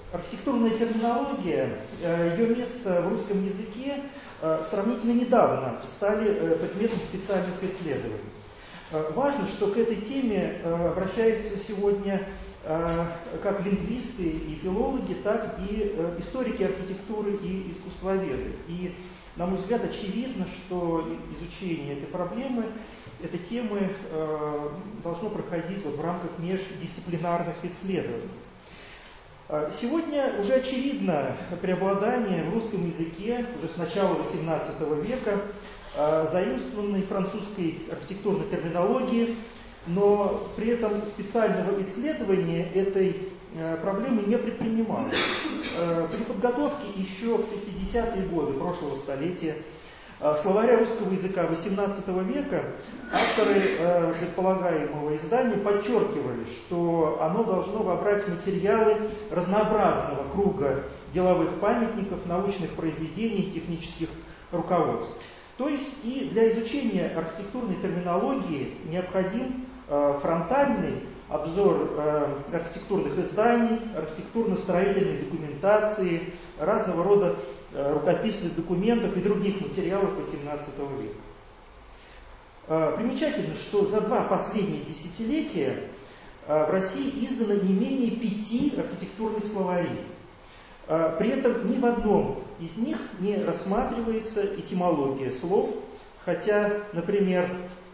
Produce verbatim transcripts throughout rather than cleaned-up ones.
архитектурная терминология, ее место в русском языке сравнительно недавно стали предметом специальных исследований. Важно, что к этой теме обращаются сегодня как лингвисты и филологи, так и историки архитектуры и искусствоведы. И, на мой взгляд, очевидно, что изучение этой проблемы, этой темы должно проходить вот в рамках междисциплинарных исследований. Сегодня уже очевидно преобладание в русском языке уже с начала восемнадцатого века заимствованной французской архитектурной терминологии, но при этом специального исследования этой проблемы не предпринималось. При подготовке еще в шестидесятые годы прошлого столетия словаря русского языка восемнадцатого века авторы э, предполагаемого издания подчеркивали, что оно должно вобрать материалы разнообразного круга деловых памятников, научных произведений, технических руководств. То есть и для изучения архитектурной терминологии необходим э, фронтальный обзор э, архитектурных изданий, архитектурно-строительной документации, разного рода рукописных документов и других материалов восемнадцатого века. Примечательно, что за два последние десятилетия в России издано не менее пяти архитектурных словарей. При этом ни в одном из них не рассматривается этимология слов, хотя, например,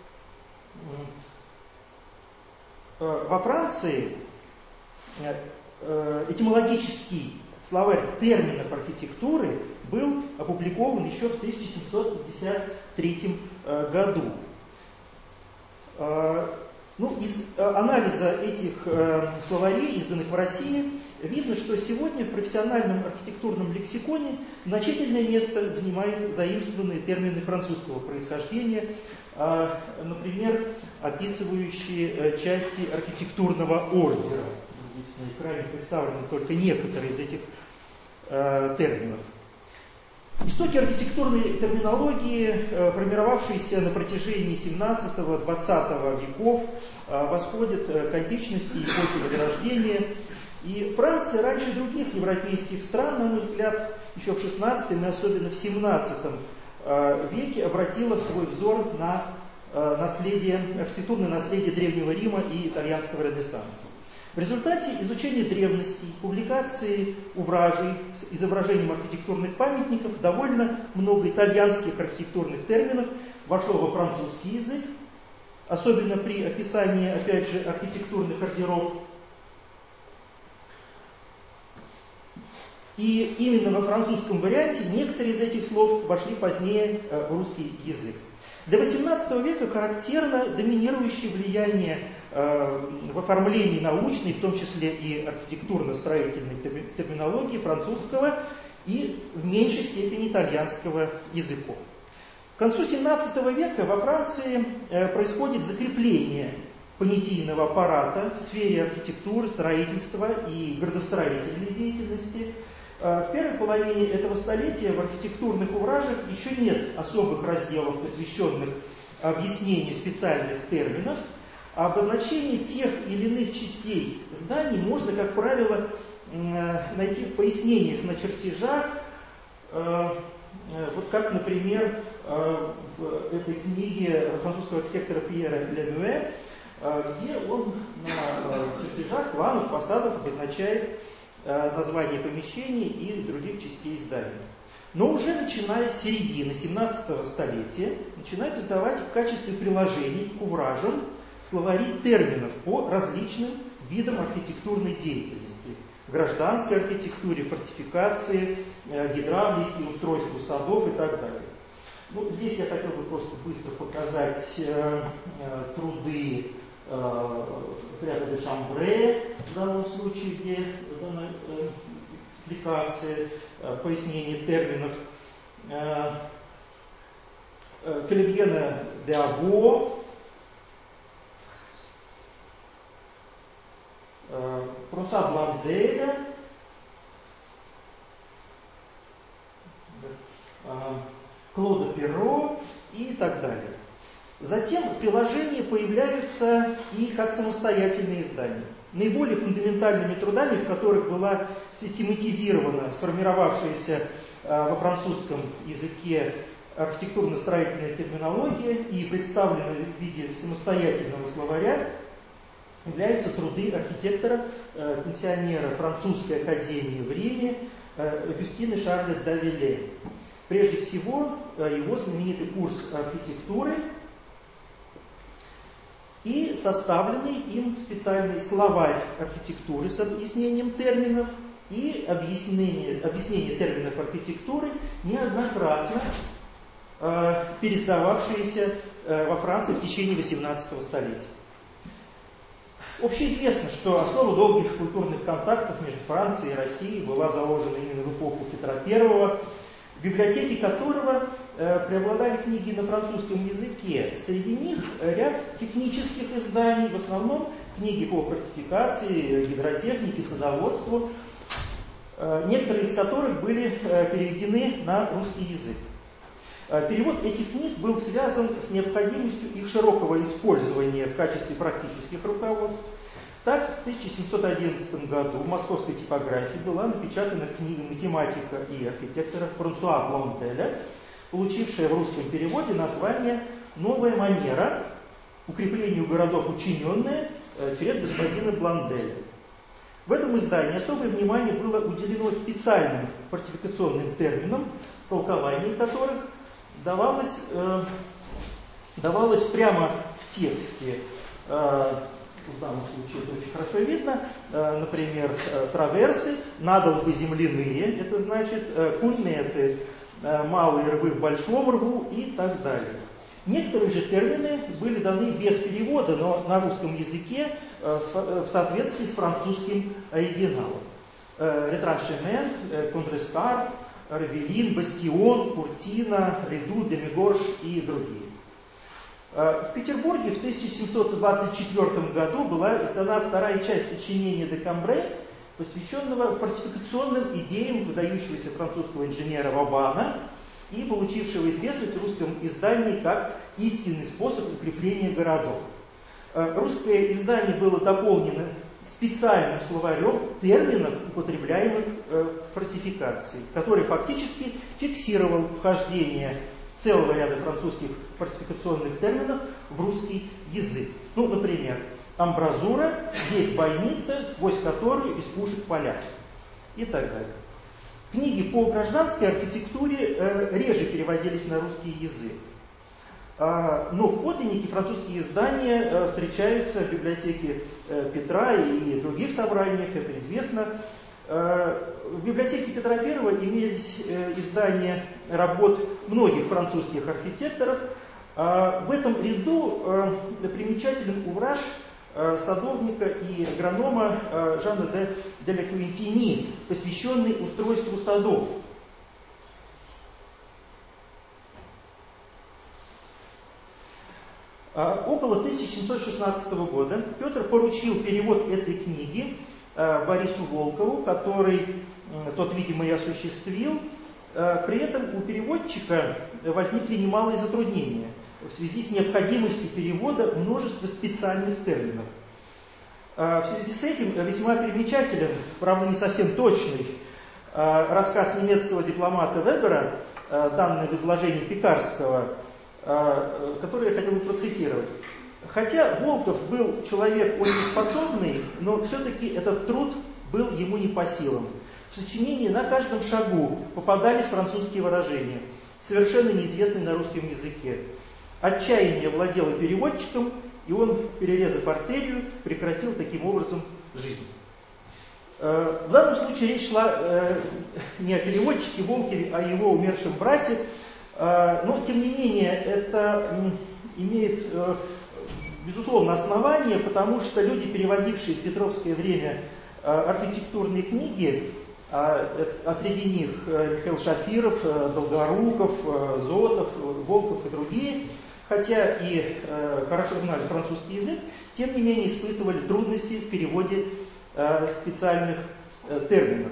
во Франции этимологический словарь терминов архитектуры был опубликован еще в тысяча семьсот пятьдесят третьем году. Ну, из анализа этих словарей, изданных в России, видно, что сегодня в профессиональном архитектурном лексиконе значительное место занимают заимствованные термины французского происхождения, например, описывающие части архитектурного ордера. Здесь на экране представлены только некоторые из этих э, терминов. Истоки архитектурной терминологии, э, формировавшиеся на протяжении семнадцатого-двадцатого веков, э, восходят э, к античности и эпохе Возрождения. И Франция раньше других европейских стран, на мой взгляд, еще в шестнадцатом и особенно в семнадцатом э, веке обратила свой взор на э, наследие, архитектурное наследие Древнего Рима и итальянского Ренессанса. В результате изучения древностей, публикации увражей с изображением архитектурных памятников довольно много итальянских архитектурных терминов вошло во французский язык, особенно при описании, опять же, архитектурных ордеров. И именно во французском варианте некоторые из этих слов вошли позднее в русский язык. Для восемнадцатого века характерно доминирующее влияние э, в оформлении научной, в том числе и архитектурно-строительной терминологии французского и в меньшей степени итальянского языков. К концу семнадцатого века во Франции э, происходит закрепление понятийного аппарата в сфере архитектуры, строительства и градостроительной деятельности. В первой половине этого столетия в архитектурных увражах еще нет особых разделов, посвященных объяснению специальных терминов. А обозначение тех или иных частей зданий можно, как правило, найти в пояснениях на чертежах, вот как, например, в этой книге французского архитектора Пьера Ленуэ, где он на чертежах, планах, фасадов обозначает название помещений и других частей здания. Но уже начиная с середины семнадцатого столетия начинают издавать в качестве приложений к увражам словари терминов по различным видам архитектурной деятельности. Гражданской архитектуре, фортификации, гидравлики, устройству садов и так далее. Ну, здесь я хотел бы просто быстро показать э, э, труды Фряда де Шамбре, в данном случае, где дана э, экспликация, э, пояснение терминов, э, э, Филипьена де Або, э, Франсуа Бланделя, э, Клода Перро и так далее. Затем в приложении появляются и как самостоятельные издания. наиболее фундаментальными трудами, в которых была систематизирована сформировавшаяся во французском языке архитектурно-строительная терминология и представлена в виде самостоятельного словаря, являются труды архитектора, пенсионера Французской академии в Риме Агюстина Шарля Давиле. Прежде всего, его знаменитый курс архитектуры и составленный им специальный словарь архитектуры с объяснением терминов и объяснение, объяснение терминов архитектуры, неоднократно э, пересдававшиеся э, во Франции в течение восемнадцатого столетия. Общеизвестно, что основа долгих культурных контактов между Францией и Россией была заложена именно в эпоху Петра Первого, в библиотеке которого э, преобладали книги на французском языке. Среди них ряд технических изданий, в основном книги по фортификации, гидротехнике, садоводству, э, некоторые из которых были э, переведены на русский язык. Э, перевод этих книг был связан с необходимостью их широкого использования в качестве практических руководств. Так, в тысяча семьсот одиннадцатом году в московской типографии была напечатана книга математика и архитектора Франсуа Бланделя, получившая в русском переводе название «Новая манера. Укреплению городов учиненная через господина Бланделя». В этом издании особое внимание было уделено специальным фортификационным терминам, толкование которых давалось, э, давалось прямо в тексте. Э, В данном случае это очень хорошо видно. Например, траверсы, надолбы земляные, это значит куннеты, малые рвы в большом рву и так далее. Некоторые же термины были даны без перевода, но на русском языке в соответствии с французским оригиналом. Ретраншемент, контрестар, ревелин, бастион, куртина, реду, демигорж и другие. В Петербурге в тысяча семьсот двадцать четвёртом году была издана вторая часть сочинения де Камбре, посвященного фортификационным идеям выдающегося французского инженера Вабана и получившего известность в русском издании как истинный способ укрепления городов. Русское издание было дополнено специальным словарем терминов, употребляемых в фортификации, который фактически фиксировал вхождение целого ряда французских фортификационных терминов в русский язык. Ну, например, амбразура есть бойница, сквозь которую из пушек палят. И так далее. Книги по гражданской архитектуре э, реже переводились на русский язык. А, но в подлиннике французские издания э, встречаются в библиотеке э, Петра и других собраниях, это известно. В библиотеке Петра Первого имелись издания работ многих французских архитекторов. В этом ряду примечателен увраж садовника и агронома Жана де, де ла Фуентини, посвященный устройству садов. Около тысяча семьсот шестнадцатого года Петр поручил перевод этой книги Борису Волкову, который тот, видимо, и осуществил. При этом у переводчика возникли немалые затруднения в связи с необходимостью перевода множества специальных терминов. В связи с этим весьма примечателен, правда не совсем точный, рассказ немецкого дипломата Вебера, данный в изложении Пекарского, который я хотел бы процитировать. Хотя Волков был человек очень способный, но все-таки этот труд был ему не по силам. В сочинении на каждом шагу попадались французские выражения, совершенно неизвестные на русском языке. Отчаяние владело переводчиком, и он, перерезав артерию, прекратил таким образом жизнь. В данном случае речь шла не о переводчике Волкове, а о его умершем брате, но тем не менее это имеет безусловно основание, потому что люди, переводившие в петровское время архитектурные книги, а среди них Михаил Шафиров, Долгоруков, Зотов, Волков и другие, хотя и хорошо знали французский язык, тем не менее испытывали трудности в переводе специальных терминов.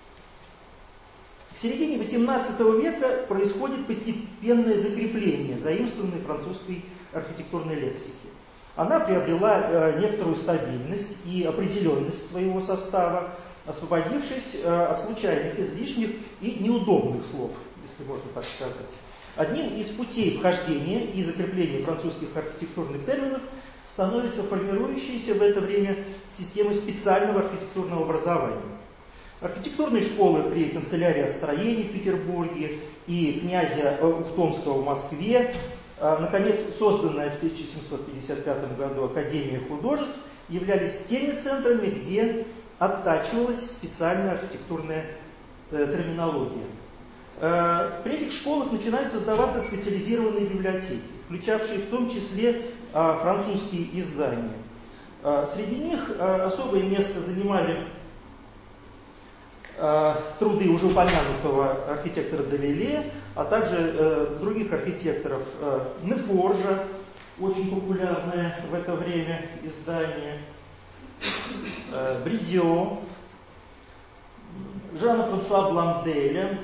К середине восемнадцатого века происходит постепенное закрепление заимствованной французской архитектурной лексики. Она приобрела некоторую стабильность и определенность своего состава, освободившись от случайных, излишних и неудобных слов, если можно так сказать. Одним из путей вхождения и закрепления французских архитектурных терминов становится формирующаяся в это время система специального архитектурного образования. Архитектурные школы при канцелярии отстроений в Петербурге и князя Ухтомского в Москве, наконец, созданная в тысяча семьсот пятьдесят пятом году Академия художеств, являлись теми центрами, где оттачивалась специальная архитектурная э, терминология. Э, при этих школах начинают создаваться специализированные библиотеки, включавшие в том числе э, французские издания. Э, среди них э, особое место занимали э, труды уже упомянутого архитектора Девиле, а также э, других архитекторов э, Нефоржа, очень популярное в это время издание, э, Бридио, Жана Франсуа Бланделя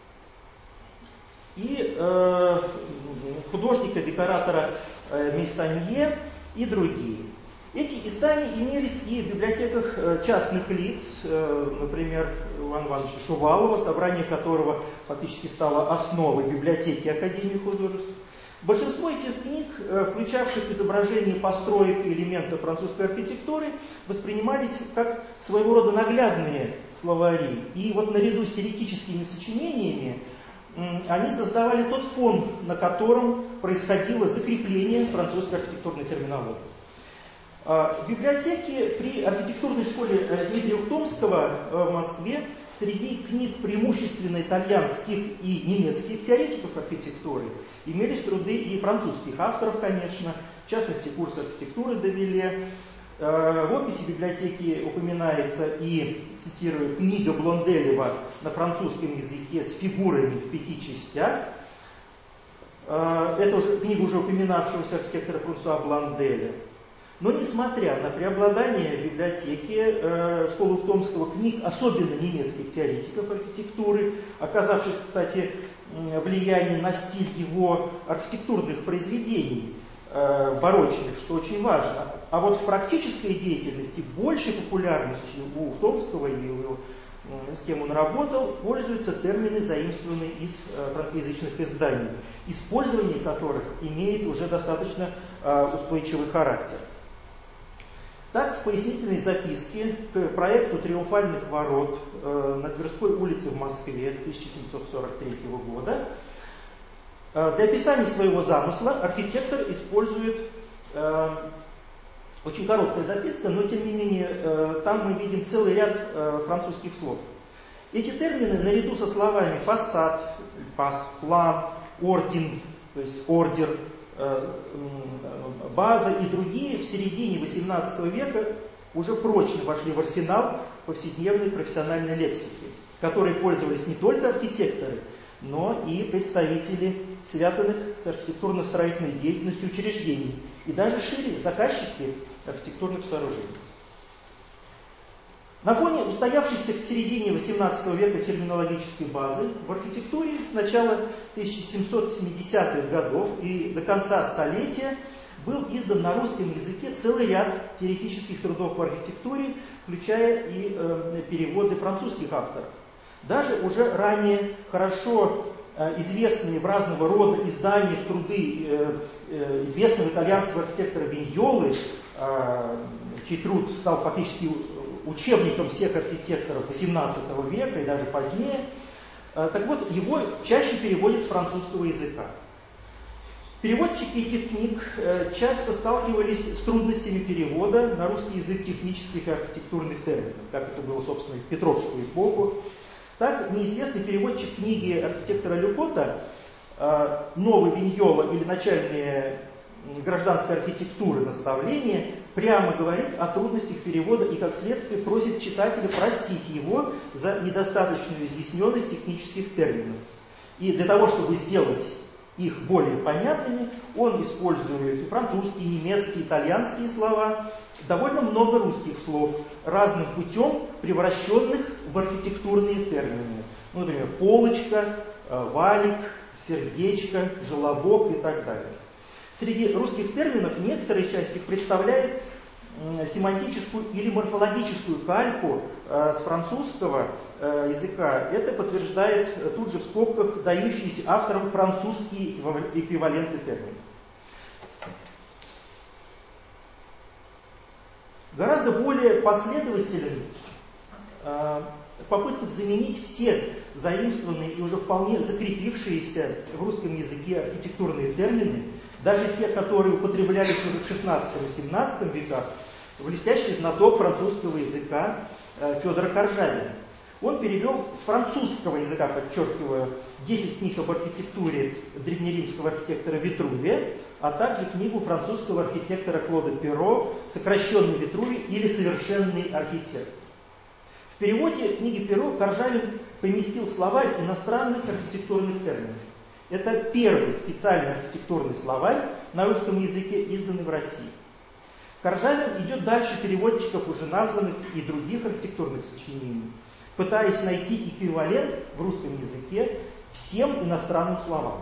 и э, художника-декоратора э, Мейсанье и другие. Эти издания имелись и в библиотеках э, частных лиц, э, например, Ивана Ивановича Шувалова, собрание которого фактически стало основой библиотеки Академии художеств. Большинство этих книг, включавших изображения построек и элементов французской архитектуры, воспринимались как своего рода наглядные словари. И вот наряду с теоретическими сочинениями они создавали тот фон, на котором происходило закрепление французской архитектурной терминологии. В библиотеке при архитектурной школе Дмитрия Ухтомского в Москве среди книг преимущественно итальянских и немецких теоретиков архитектуры имелись труды и французских авторов, конечно, в частности, курс архитектуры Девиле. В описи библиотеки упоминается и, цитирую, книга Блонделева на французском языке с фигурами в пяти частях. Это уже книга уже упоминавшегося архитектора Франсуа Бланделя. Но несмотря на преобладание в библиотеке э, школы Ухтомского книг, особенно немецких теоретиков архитектуры, оказавших, кстати, влияние на стиль его архитектурных произведений, э, барочных, что очень важно, а вот в практической деятельности большей популярностью у Ухтомского и у, э, с кем он работал, пользуются термины, заимствованные из э, франкоязычных изданий, использование которых имеет уже достаточно э, устойчивый характер. Так, в пояснительной записке к проекту «Триумфальных ворот» э, на Тверской улице в Москве тысяча семьсот сорок третьего года э, для описания своего замысла архитектор использует э, очень короткая записка, но тем не менее э, там мы видим целый ряд э, французских слов. Эти термины наряду со словами «фасад», «фас», «план», «орден», то есть «ордер», база и другие в середине восемнадцатого века уже прочно вошли в арсенал повседневной профессиональной лексики, которой пользовались не только архитекторы, но и представители связанных с архитектурно-строительной деятельностью учреждений и даже шире заказчики архитектурных сооружений. На фоне устоявшейся к середине восемнадцатого века терминологической базы в архитектуре с начала тысяча семьсот семидесятых годов и до конца столетия был издан на русском языке целый ряд теоретических трудов по архитектуре, включая и э, переводы французских авторов. Даже уже ранее хорошо э, известные в разного рода изданиях труды э, э, известного итальянского архитектора Виньолы, э, чей труд стал фактически учебником всех архитекторов восемнадцатого века и даже позднее. Так вот, его чаще переводят с французского языка. Переводчики этих книг часто сталкивались с трудностями перевода на русский язык технических и архитектурных терминов, как это было, собственно, и в Петровскую эпоху. Так, неизвестный переводчик книги архитектора Люкота «Новый Виньола» или «Начальные гражданской архитектуры наставления» прямо говорит о трудностях перевода и, как следствие, просит читателя простить его за недостаточную изъясненность технических терминов. И для того, чтобы сделать их более понятными, он использует французские, немецкие, итальянские слова, довольно много русских слов, разным путем превращенных в архитектурные термины. Ну, например, полочка, валик, сердечко, желобок и так далее. Среди русских терминов некоторая часть их представляет семантическую или морфологическую кальку э, с французского э, языка. Это подтверждает э, тут же в скобках дающийся автором французские эквиваленты терминов. Гораздо более последователен э, в попытках заменить все заимствованные и уже вполне закрепившиеся в русском языке архитектурные термины, даже те, которые употреблялись уже в шестнадцатом-семнадцатом веках, блестящий знаток французского языка Федор Коржавин. Он перевел с французского языка, подчеркиваю, десять книг об архитектуре древнеримского архитектора Витрувия, а также книгу французского архитектора Клода Перро «Сокращенный Витрувий» или «Совершенный архитектор». В переводе книги Перро Коржавин поместил в словарь иностранных архитектурных терминов. Это первый специальный архитектурный словарь на русском языке, изданный в России. Коржавин идет дальше переводчиков уже названных и других архитектурных сочинений, пытаясь найти эквивалент в русском языке всем иностранным словам.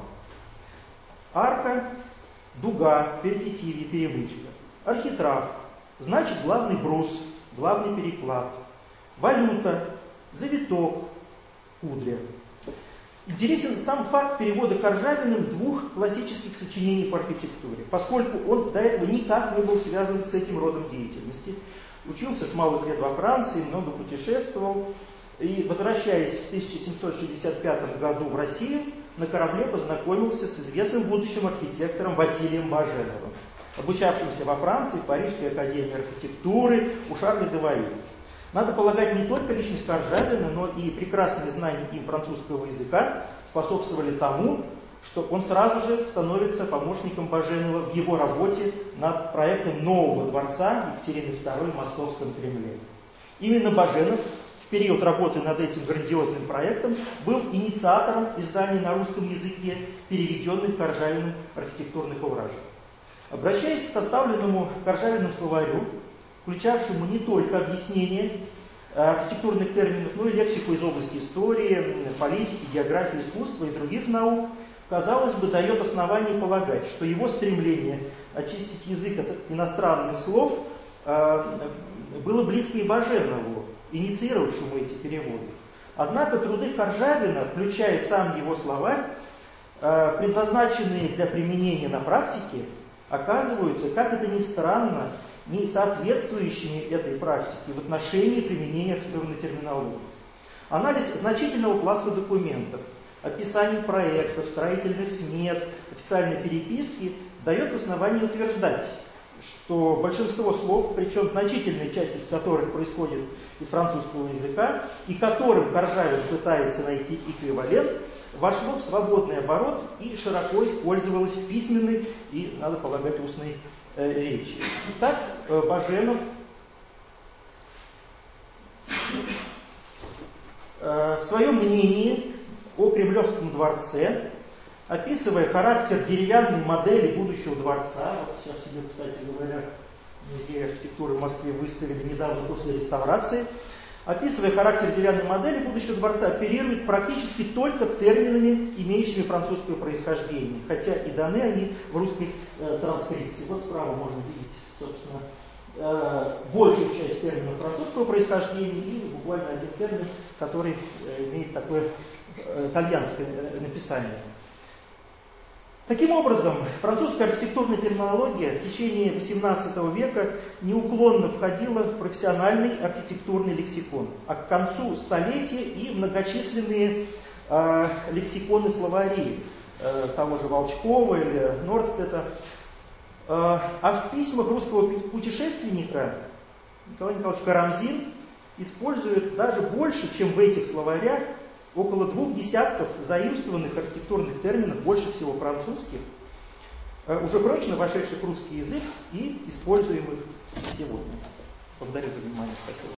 Арка, дуга, перпетивия, перемычка. Архитрав, значит главный брус, главный переклад. Валюта, завиток, кудря. Интересен сам факт перевода Коржавиным двух классических сочинений по архитектуре, поскольку он до этого никак не был связан с этим родом деятельности. Учился с малых лет во Франции, много путешествовал, и, возвращаясь в тысяча семьсот шестьдесят пятом году в Россию, на корабле познакомился с известным будущим архитектором Василием Баженовым, обучавшимся во Франции в Парижской академии архитектуры у Шарля де Ваи. Надо полагать, не только личность Коржавина, но и прекрасные знания им французского языка способствовали тому, что он сразу же становится помощником Баженова в его работе над проектом нового дворца Екатерины второй в Московском Кремле. Именно Баженов в период работы над этим грандиозным проектом был инициатором издания на русском языке переведенных Коржавиным архитектурных овражек. Обращаясь к составленному Коржавиным словарю, включавшему не только объяснение архитектурных терминов, но и лексику из области истории, политики, географии, искусства и других наук, казалось бы, дает основание полагать, что его стремление очистить язык от иностранных слов было близко и Баженову, инициировавшему эти переводы. Однако труды Коржавина, включая сам его словарь, предназначенные для применения на практике, оказываются, как это ни странно, не соответствующими этой практике в отношении применения архитектурной терминологии. Анализ значительного пласта документов, описаний проектов, строительных смет, официальной переписки дает основание утверждать, что большинство слов, причем значительная часть из которых происходит из французского языка, и которым Коржавин пытается найти эквивалент, вошло в свободный оборот и широко использовалось в письменной и, надо полагать, устной э, речи. Итак, э, Баженов э, в своем мнении о Кремлевском дворце, описывая характер деревянной модели будущего дворца, вот сейчас себе, кстати говоря, музей архитектуры в Москве выставили недавно после реставрации, описывая характер деревянной модели будущего дворца, оперирует практически только терминами, имеющими французское происхождение, хотя и даны они в русской э, транскрипции. Вот справа можно видеть, собственно, э, большую часть терминов французского происхождения и буквально один термин, который э, имеет такое э, итальянское написание. Таким образом, французская архитектурная терминология в течение восемнадцатого века неуклонно входила в профессиональный архитектурный лексикон, а к концу столетия и многочисленные э, лексиконы словари э, того же Волчкова или Нордстедта. Э, а в письмах русского путешественника Николай Николаевич Карамзин использует даже больше, чем в этих словарях, около двух десятков заимствованных архитектурных терминов, больше всего французских, уже прочно вошедших в русский язык и используемых сегодня. Благодарю за внимание. Спасибо.